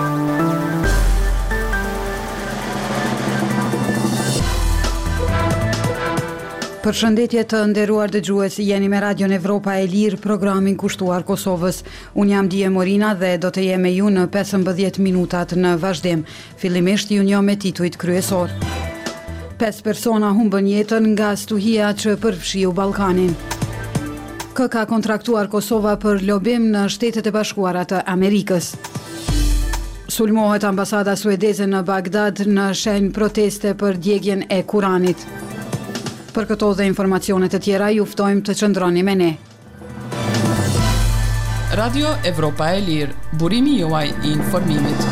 Përshëndetje të nderuar dëgjues, jeni me Radion Evropa e Lirë, programin kushtuar Kosovës. Unë jam Dije Morina dhe do të jem me ju në 15 minutat në vazhdim. Fillimisht ju njoh me titujt kryesor. 5 persona humbën jetën nga stuhia që përfshiu Ballkanin. Kë ka kontraktuar Kosova për lobim në Shtetet e Bashkuara të Amerikës. Sulmohet ambasada suedeze në Bagdad në shenjë proteste për djegjen e Kuranit. Për këto dhe informacionet të tjera, ju ftojmë të qëndroni me ne. Radio Evropa e Lirë, burimi juaj i informimit.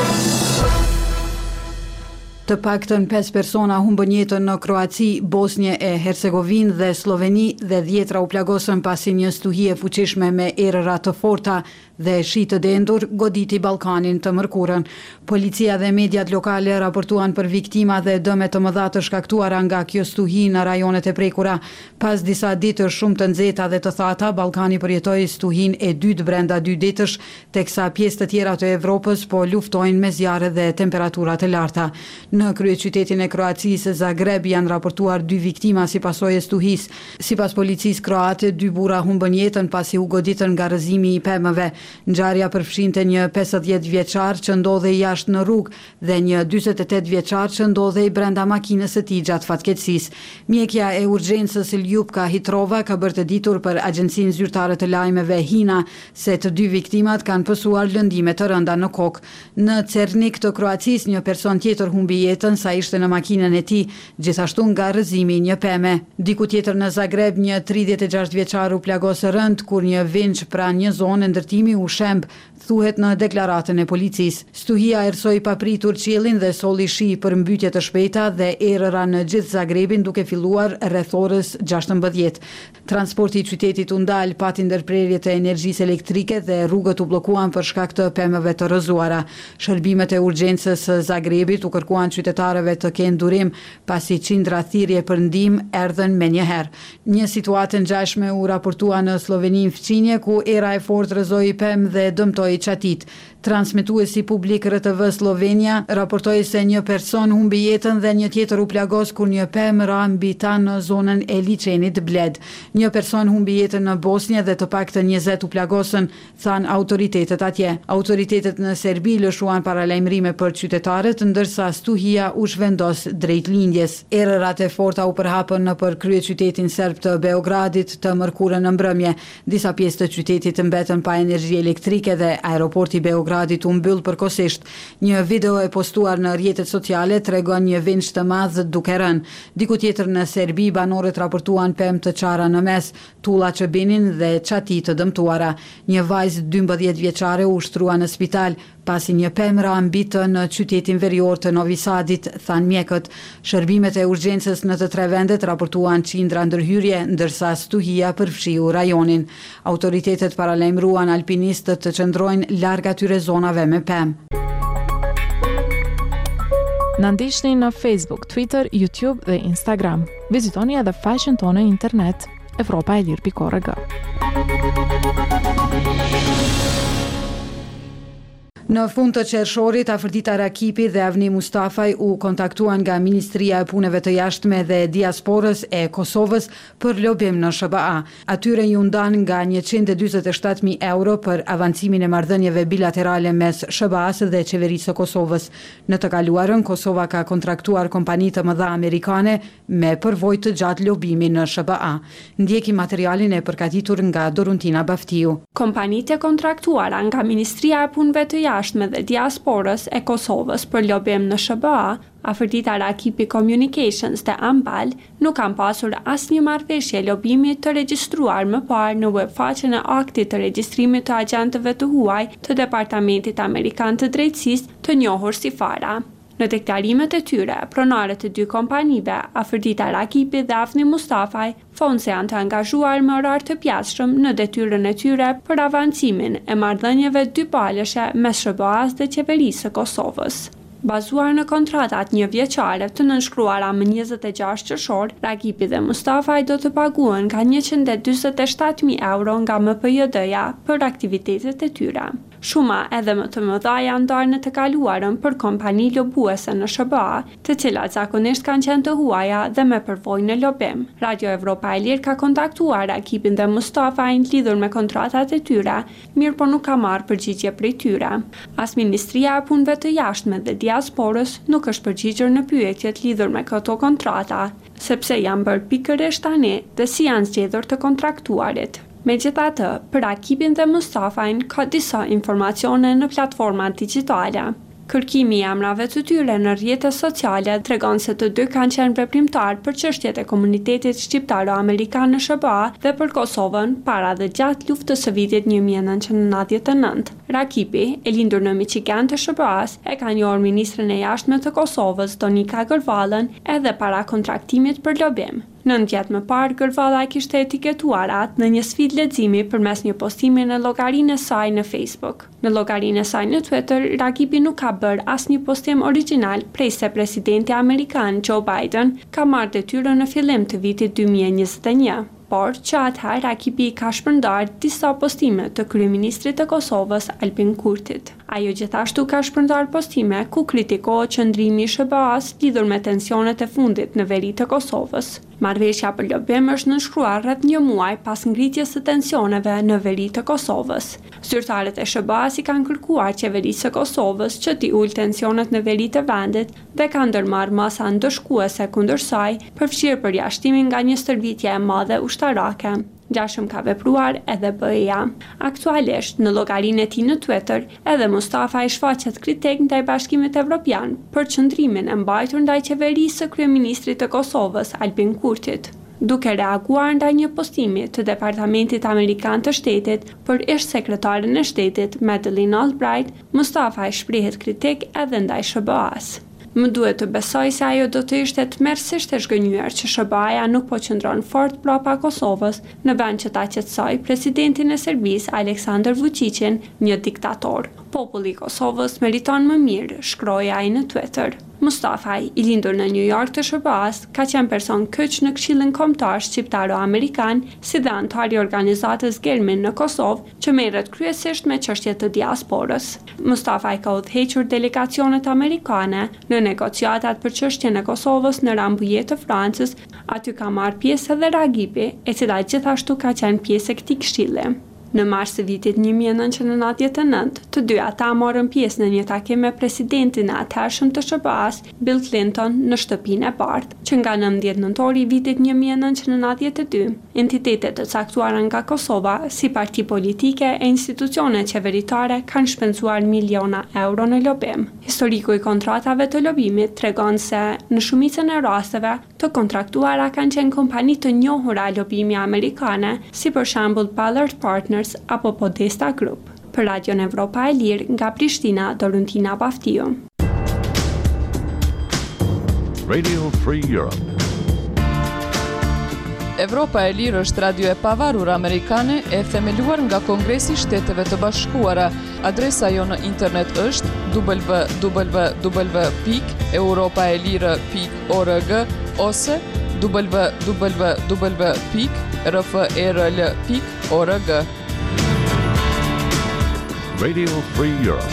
Të paktën 5 persona humbën jetën në Kroaci, Bosnje e Hercegovinë dhe Sloveni dhe 10 u plagosën pasi një stuhi e fuqishme me erëra të forta dhe shi të dendur goditi Ballkanin të mërkurën. Policia dhe mediat lokale raportuan për viktima dhe dëme të mëdha të shkaktuara nga kjo stuhi në rajonet e prekura. Pas disa ditësh shumë të nxehta dhe të thata, Ballkani përjetoi stuhin e dytë brenda 2 ditësh, teksa pjesë të tjera të Evropës po luftojnë me zjarre dhe temperatura të larta. Në kryeqytetin e Kroacisë, Zagreb, janë raportuar 2 viktima si pasojë e stuhisë. Sipas policisë kroate, 2 burra humbën jetën pasi u goditën nga rrëzimi i pemëve. Ngjarja përfshinte një 50 vjeçar që ndodhej jashtë në rrugë dhe një 48 vjeçar që ndodhej brenda makinës së tij gjatë fatkeqësisë. Mjekja e urgjencës Ljupka Hitrova ka bërë të ditur për Agjencinë Zyrtare të Lajmeve HINA se të 2 viktimat kanë pësuar lëndime të rënda në kokë. Në Cernik të Kroacisë, një person tjetër humbi jetën sa ishte në makinën e tij, gjithashtu nga rrëzimi një peme. Diku tjetër në Zagreb, një 36 vjeçar u plagos rënd kur një vinç pranë një zone ndërtimi u shemb, thuhet në deklaratën e policisë. Stuhia erësoi papritur qiellin dhe solli shi për mbytje të shpejta dhe erëra në gjithë Zagrebin duke filluar rreth orës 16. Transporti i qytetit u ndal, pati ndërprerje të energjisë elektrike dhe rrugët u bllokuan për shkak të pemëve të rrëzuara. Shërbimet e urgjencës së Zagrebit u kërkuan qytetarëve të kenë durim pasi qindra thirrje për ndihmë erdhën menjëherë. Një situatë ngjashme u raportua në Sloveni fqinje ku era e fortë rrëzoi pemë dhe dëmtoi qatit. Transmetuesi publik RTV Slovenia raportoi se një person humbi jetën dhe një tjetër u plagos kur një pemë ra mbi ta në zonën e liçenit Bled. Një person humbi jetën në Bosnjë dhe të paktën 20 u plagosën, than autoritetet atje. Autoritetet në Serbi lëshuan paralajmërime për qytetarët, ndërsa stuhia u zhvendos drejt lindjes. Erërat e forta u përhapën nëpër kryeqytetin serb të Beogradit të mërkurën në mbrëmje. Disa pjesë të qytetit mbetën pa energji elektrike dhe aeroporti Beogradit u mbyll përkohësisht. Një video e postuar në rrjetet sociale tregon një vinç të madh duke rënë. Diku tjetër në Serbi, banorët raportuan pemë të çara në mes, tulla që binin dhe çati të dëmtuara. Një vajzë 12 vjeçare u shtrua në spital pasi një pemë ra mbi të në qytetin verior të Novi Sadit, than mjekët. Shërbimet e urgjencës në të 3 vendet raportuan qindra ndërhyrje, ndërsa stuhia përfshiu rajonin. Autoritetet paralajmëruan alpinistët të qëndrojnë larg atyre zonave me pemë. Na ndiqni në Facebook, Twitter, YouTube dhe Instagram. Vizitoni edhe faqen tonë në internet evropaelir.org. Në fund të qershorit, Afërdita Rakipi dhe Avni Mustafaj u kontaktuan nga Ministria e Punëve të Jashtme dhe Diasporës e Kosovës për lobim në SBA. Atyre ju ndan nga 147.000 euro për avancimin e marrëdhënieve bilaterale mes SBA-s dhe qeverisë së Kosovës. Në të kaluarën, Kosova ka kontraktuar kompani të mëdha amerikane me përvojë të gjatë lobimi në SBA. Ndjekim materialin e përgatitur nga Doruntina Baftiu. Kompanitë e kontraktuara nga Ministria e Punëve të Jashtme dhe Diasporës e Kosovës për lobim në SBA, Afërdita Rakipi Communications dhe Ambal, nuk kanë pasur asnjë marrëveshje lobimi të regjistruar më parë në webfaqen e aktit të regjistrimit të agjentëve të huaj të Departamentit Amerikan të Drejtësisë, të njohur si FARA. Në deklarimet e tyre, pronarët e 2 kompanive, Afërdita Rakipi dhe Avni Mustafaj, thonë se janë të angazhuar me orar të pjashtëm në detyrën e tyre për avancimin e marrëdhënieve dypalëshe mes SBA-s dhe qeverisë së Kosovës. Bazuar në kontratat 1 vjeçare të nënshkruara më 26 qershor, Rakipi dhe Mustafaj do të paguhen ka 147.000 euro nga MPJD-ja për aktivitetet e tyre. Shuma edhe më të mëdha janë ndarë në të kaluarën për kompani lobuese në SBA, të cilat zakonisht kanë qenë të huaja dhe me përvojë në lobim. Radio Evropa e Lirë ka kontaktuar ekipin dhe Mustafajin lidhur me kontratat e tyre, mirë po nuk ka marrë përgjigje prej tyre. As Ministria e Punëve të Jashtme dhe Diasporës nuk është përgjigjur në pyetjet lidhur me këto kontrata, sepse janë bërë pikërisht tani dhe si janë zgjedhur të kontraktuarit. Megjithatë, për ekipin dhe Mustafajin ka disa informacione në platformat digjitale. Kërkimi i emrave të tyre në rrjetet sociale tregon se të dy kanë qenë veprimtar për çështjet e komunitetit shqiptaro-amerikan në SBA dhe për Kosovën para dhe gjatë luftës së vitit 1999. Rakipi, e lindur në Michigan të SBA-s, e ka njohur ministrin e jashtme të Kosovës, Donika Gërvallën, edhe para kontraktimit për lobim. 9 vjet më parë, Gërvalla e kishte etiketuar atë në një sfidë leximi përmes një postimi në llogarinë e saj në Facebook. Në llogarinë e saj në Twitter, Rakipi nuk ka bërë asnjë postim origjinal prej se presidenti amerikan Joe Biden ka marrë detyrën në fillim të vitit 2021. Por që atëherë Rakipi ka shpërndarë disa postime të kryeministrit të Kosovës Albin Kurtit. Ajo gjithashtu ka shpërndarë postime ku kritikohet qëndrimi i SBA-s lidhur me tensionet e fundit në veri të Kosovës. Marrëveshja për lobim është nënshkruar rreth një muaj pas ngritjes së tensioneve në veri të Kosovës. Zyrtarët e SBA-s i kanë kërkuar qeverisë së Kosovës që t'i ulë tensionet në veri të vendit dhe kanë ndërmarrë masa ndëshkuese kundër saj, përfshirë përjashtimin nga një stërvitje e madhe ushtarake. Gjashëm ka vepruar edhe BE-ja. Aktualisht, në llogarinë e tij në Twitter, edhe Mustafa i shfaqet kritik ndaj Bashkimit Evropian për qëndrimin e mbajtur ndaj qeverisë së kryeministrit të Kosovës, Albin Kurtit. Duke reaguar ndaj një postimi të Departamentit Amerikan të Shtetit për ish-sekretaren e shtetit, Madeleine Albright, Mustafa i shprehet kritik edhe ndaj SBA-s. Më duhet të besoj se ajo do të ishte tmerrsisht e zgënjur që SBA-ja nuk po qëndron fort brapa Kosovës në vend që ta qetësoj presidentin e Serbisë Aleksandar Vučićin, një diktator. Populli i Kosovës meriton më mirë, shkroi ai në Twitter. Mustafaj, i lindur në New York të SBA-s, ka qenë person kyç në Këshillin Kombëtar Shqiptaro-Amerikan, si dhe antar i organizatës Gelmin në Kosovë, që merret kryesisht me çështje të diasporës. Mustafaj ka udhëhequr delegacionet amerikane në negociatat për çështjen e Kosovës në Rambouillet të Francës, aty ka marrë pjesë edhe Ragipi, e cila gjithashtu ka qenë pjesë e këtij këshilli. Në mars të vitit 1999, të dy ata morën pjesë në një takim me presidentin e atëhershëm të SBA-s, Bill Clinton, në shtëpinë e Bardh, që nga 19 nëntori i vitit 1992, entitetet të caktuara nga Kosova, si parti politike e institucione qeveritare, kanë shpenzuar miliona euro në lobim. Historiku i kontratave të lobimit tregon se në shumicën e rasteve të kontraktuara kanë qenë kompani të njohura lobimi amerikane, si për shembull Ballard Partners apo Podesta Group. Për Radion Evropa e Lirë, nga Prishtina, Doruntina Baftiu. Radio Free Europe. Evropa e Lirë është radio e pavarur amerikane e themeluar nga Kongresi i Shteteve të Bashkuara. Adresa jo në internet është www.europaelire.org ose www.rfrl.org. Radio Free Europe.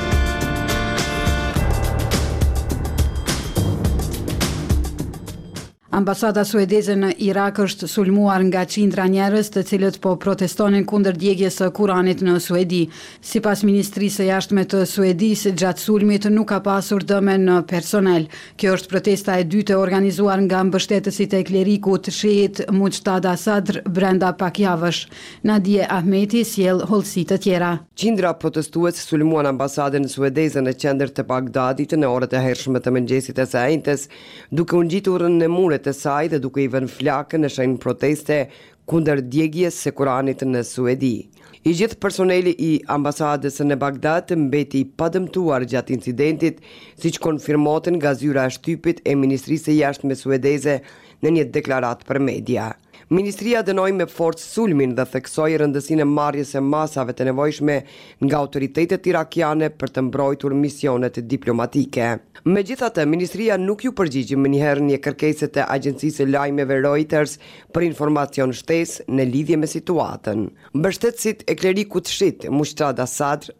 Ambasada suedeze në Irak është sulmuar nga qindra njerëz të cilët po protestonin kundër djegjes së Kuranit në Suedi. Sipas Ministrisë së Jashtme të Suedisë, gjatë sulmit nuk ka pasur dëme në personel. Kjo është protesta e dytë e organizuar nga mbështetësit e klerikut Shehit Muqtada Sadr brenda pak javësh. Nadje Ahmeti sjell hollësi të tjera. Qindra protestues sulmuan ambasadën suedeze në qendër të Bagdadit në orët e hershme të mëngjesit e së njëjtës, duke u ngjitur në muret e saj dhe duke i vënë flakë në shenjë proteste kundër djegjes së Kuranit në Suedi. I gjithë personeli i ambasadës në Bagdad mbeti pa dëmtuar gjatë incidentit, siç konfirmohet nga zyra e shtypit e Ministrisë së Jashtme suedeze në një deklaratë për media. Ministria dënoi me forcë sulmin dhe theksoi rëndësinë e marrjes së masave të nevojshme nga autoritetet irakiane për të mbrojtur misionet diplomatike. Megjithatë, ministria nuk ju përgjigji më njëherë një kërkesë të agjencisë së lajmeve Reuters për informacion shtesë në lidhje me situatën. Mbështetësit e klerikut shit Muqtada Sadr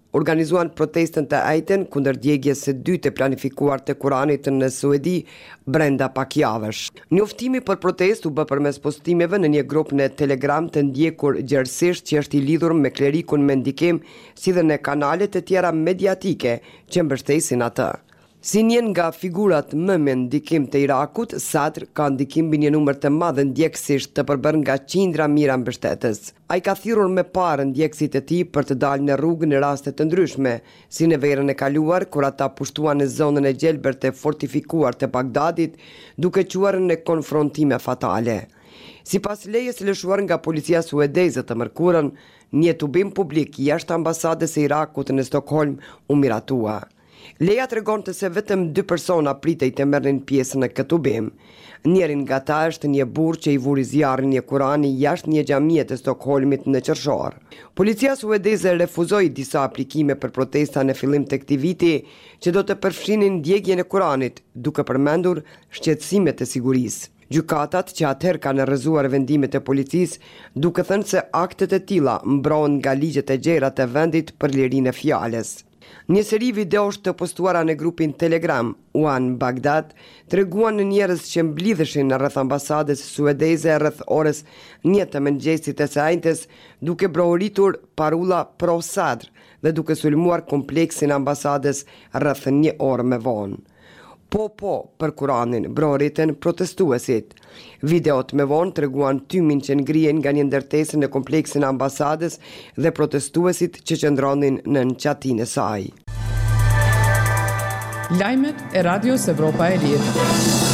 organizuan protestën të ajten kundër djegjes së dytë e planifikuar të Kuranit në Suedi brenda pak javësh. Njoftimi për protestë u bë përmes postimeve në një grup në Telegram të ndjekur gjerësisht që është i lidhur me klerikun me ndikim, si dhe në kanalet e tjera mediatike që mbështesin atë. Si njën nga figurat më me ndikim të Irakut, Sadr ka ndikim mbi një numër të madh ndjekësish të përbërë nga qindra mijëra mbështetës. Ai ka thirrur me parë ndjekësit e tij për të dalë në rrugë në raste të ndryshme, si në verën e kaluar kur ata pushtuan në zonën e gjelbër të fortifikuar të Bagdadit, duke quarë në konfrontime fatale. Sipas lejes lëshuar nga policia suedeze të mërkurën, një tubim publik jashtë ambasadës së Irakut në Stockholm u miratua. Leja tregonte se vetëm 2 persona pritej të merrnin pjesë në këtë tubim. Njërin nga ta është një burr që i vuri zjarrin një Kurani jashtë një xhamie të Stockholmit në qershor. Policia suedeze refuzoi disa aplikime për protesta në fillim të këtij viti që do të përfshinin ndjekjen e Kuranit, duke përmendur shqetësime të sigurisë. Gjykatat që atëherë kanë rrëzuar vendimet e policisë, duke thënë se aktet e tilla mbrohen nga ligjet e gjera të vendit për lirinë e fjalës. Një seri videosh të postuara në grupin Telegram One Baghdad treguan njerëz që mblidheshin rreth ambasadës suedeze rreth orës 1 të mëngjesit të sajntes, duke brohuritur parulla pro Sadr dhe duke sulmuar kompleksin ambasadës rreth 1 orë më vonë. Po për Kuranin, broritën protestuesit. Videot me vonë treguan tymin që ngrihen nga një ndërtesë në kompleksin e ambasadës dhe protestuesit që qëndronin në çatinë e saj. Lajmet e Radios Evropa e Lirë.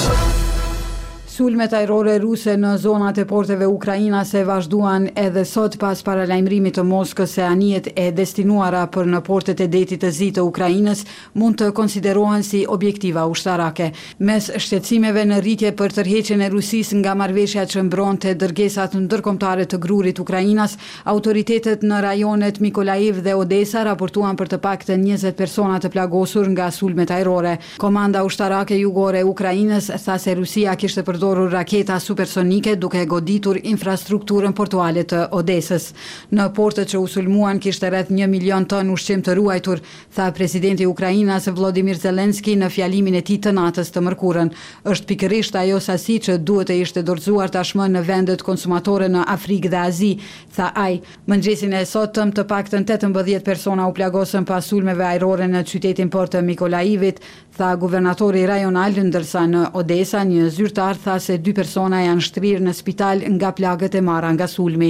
Sulmet ajrore ruse në zonat e porteve ukrainase vazhduan edhe sot pas paralajmërimit të Moskës se anijet e destinuara për në portet e detit të zi të Ukrainës mund të konsiderohen si objektiva ushtarake. Mes shqetësimeve në rritje për tërheqjen e Rusisë nga marrëveshja që mbronte dërgesat ndërkombëtare të grurit Ukrainas, autoritetet në rajonet Mykolaiv dhe Odesa raportuan për të paktën 20 persona të plagosur nga sulmet ajrore. Komanda ushtarake jugore e Ukrainës tha se Rusia kishte përdorur raketa supersonike duke goditur infrastrukturën portuale të Odesës. Në portët që u sulmuan kishte rreth 1 milion ton ushqim të ruajtur, tha presidenti i Ukrainës Volodymyr Zelensky në fjalimin e tij të natës të mërkurën. Është pikërisht ajo sasi që duhet të ishte dorëzuar tashmë në vendet konsumatore në Afrikë dhe Azi, tha ai. Mëngjesin e sotëm të paktën 18 persona u plagosën pas sulmeve ajrore në qytetin port të Mykolaivit, tha guvernatori rajonal, ndërsa në Odesa një zyrtar tha se 2 persona janë shtrirë në spital nga plagët e marra nga sulmi.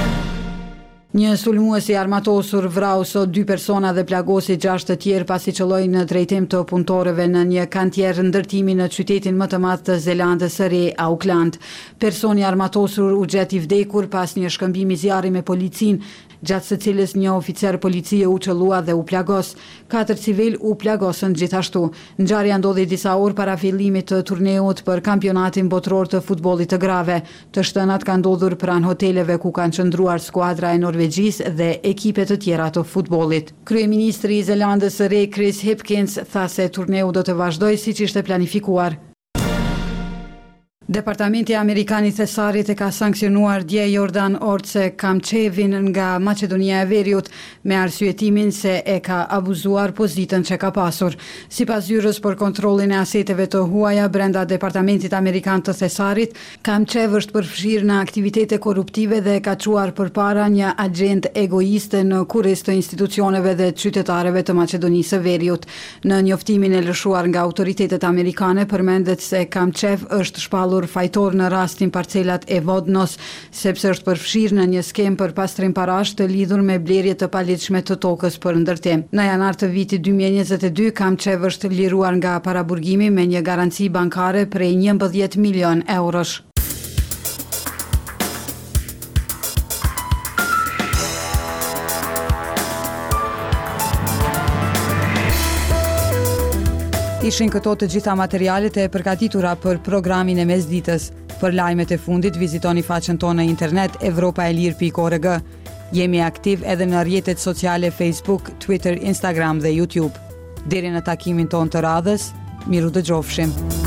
Një sulmues i armatosur vrau sot 2 persona dhe plagosi 6 të tjerë pasi qëlloi në drejtim të punëtorëve në një kantier ndërtimi në qytetin më të madh të Zelandës së Re, Auckland. Personi armatosur u gjet i vdekur pas një shkëmbimi zjarri me policinë, gjatë së cilës një oficer policie u qëllua dhe u plagos. 4 civil u plagosën gjithashtu. Ngjarja ndodhi disa orë para fillimit të turneut për kampionatin botror të futbollit të grave. Të shtënat kanë ndodhur pranë hoteleve ku kanë qëndruar skuadra e Norvegjisë dhe ekipe të tjera të futbollit. Kryeministri i Zelandës së Re Chris Hipkins tha se turneu do të vazhdojë siç ishte planifikuar. Departamenti Amerikan i Thesarit e ka sankcionuar dje Jordan Orce Kamçevin nga Maqedonia e Veriut me arsyetimin se e ka abuzuar pozitën që ka pasur. Sipas zyrës për kontrollin e aseteve të huaja brenda Departamentit Amerikan të Thesarit, Kamçev është përfshirë në aktivitete korruptive dhe ka çuar përpara një agent egoiste në kurriz të institucioneve dhe qytetarëve të Maqedonisë së Veriut. Në njoftimin e lëshuar nga autoritetet amerikane përmendet se Kamçev është shpallur fajtor në rastin parcelat e Vodnos, sepse është përfshirë në një skem për pastrim parash të lidhur me blerje të paligjshme të tokës për ndërtim. Në janar të vitit 2022, Kamçev është liruar nga paraburgimi me një garanci bankare prej 11 milion eurosh. Ishin këto të gjitha materialet e përgatitura për programin e mesditës. Për lajmet e fundit, vizitoni faqen tonë në internet evropaelir.org. Jemi aktiv edhe në rrjetet sociale Facebook, Twitter, Instagram dhe YouTube. Deri në takimin tonë të radhës, miru dëgjofshim.